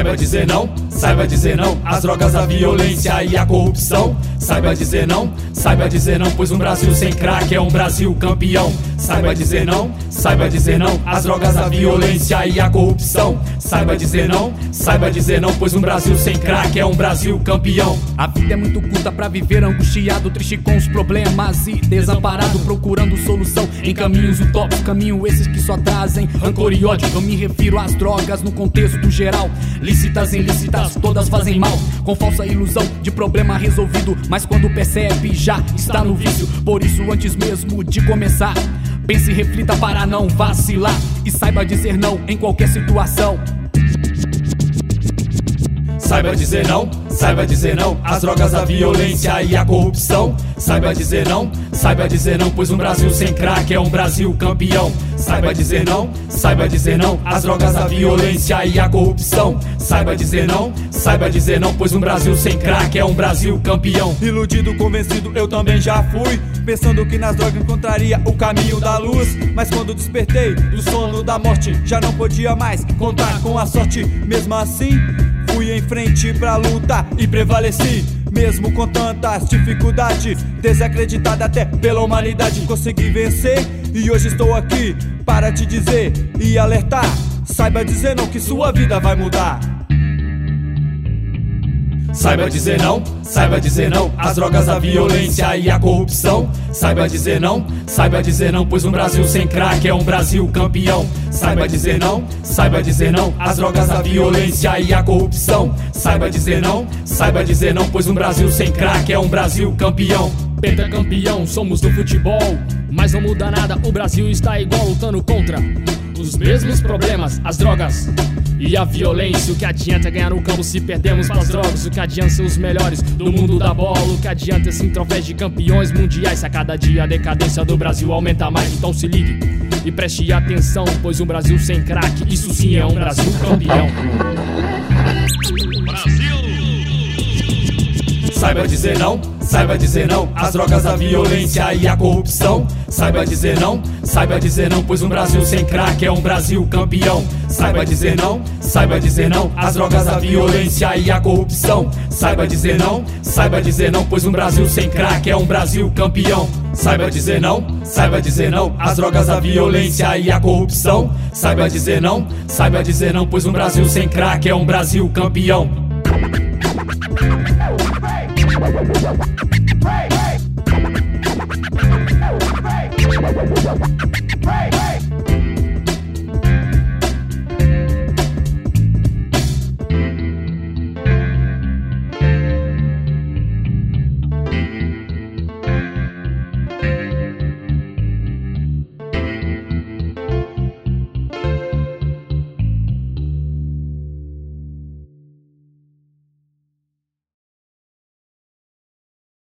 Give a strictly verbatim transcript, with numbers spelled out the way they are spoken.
Saiba dizer não, saiba dizer não às drogas, a violência e a corrupção. Saiba dizer não, saiba dizer não, pois um Brasil sem crack é um Brasil campeão. Saiba dizer não, saiba dizer não às drogas, a violência e a corrupção. Saiba dizer não, saiba dizer não, pois um Brasil sem crack é um Brasil campeão. A vida é muito curta pra viver angustiado, triste com os problemas e desamparado, procurando solução em caminhos utópicos, caminho esses que só trazem rancor e ódio. Eu me refiro às drogas no contexto do geral, lícitas, ilícitas, todas fazem mal, com falsa ilusão de problema resolvido, mas quando percebe já está no vício. Por isso antes mesmo de começar, pense e reflita para não vacilar, e saiba dizer não em qualquer situação. Saiba dizer não, saiba dizer não às drogas, a violência e a corrupção. Saiba dizer não, saiba dizer não, pois um Brasil sem crack é um Brasil campeão. Saiba dizer não, saiba dizer não às drogas, a violência e a corrupção. Saiba dizer não, saiba dizer não, pois um Brasil sem crack é um Brasil campeão. Iludido, convencido, eu também já fui, pensando que nas drogas encontraria o caminho da luz. Mas quando despertei do sono da morte, já não podia mais contar com a sorte. Mesmo assim, fui em frente pra luta e prevaleci, mesmo com tantas dificuldades, desacreditado até pela humanidade. Consegui vencer e hoje estou aqui para te dizer e alertar. Saiba dizer não, que sua vida vai mudar. Saiba dizer não, saiba dizer não às drogas, a violência e a corrupção. Saiba dizer não, saiba dizer não, pois um Brasil sem crack é um Brasil campeão. Saiba dizer não, saiba dizer não às drogas, a violência e a corrupção. Saiba dizer não, saiba dizer não, pois um Brasil sem crack é um Brasil campeão. Pentacampeão, somos do futebol, mas não muda nada, o Brasil está igual, lutando contra os mesmos problemas, as drogas e a violência. O que adianta ganhar no campo se perdemos pras drogas? O que adianta ser os melhores do mundo da bola? O que adianta esse troféus de campeões mundiais? Se a cada dia a decadência do Brasil aumenta mais, então se ligue e preste atenção, pois um Brasil sem crack, isso sim é um Brasil campeão. Saiba dizer não, saiba dizer não às drogas, a violência e a corrupção. Saiba dizer não, saiba dizer não, pois um Brasil sem crack é um Brasil campeão. Saiba dizer não, saiba dizer não às drogas, a violência e a corrupção. Saiba dizer não, saiba dizer não, pois um Brasil sem crack é um Brasil campeão. Saiba dizer não, saiba dizer não às drogas, a violência e a corrupção. Saiba dizer não, saiba dizer não, pois um Brasil sem crack é um Brasil campeão. Hey!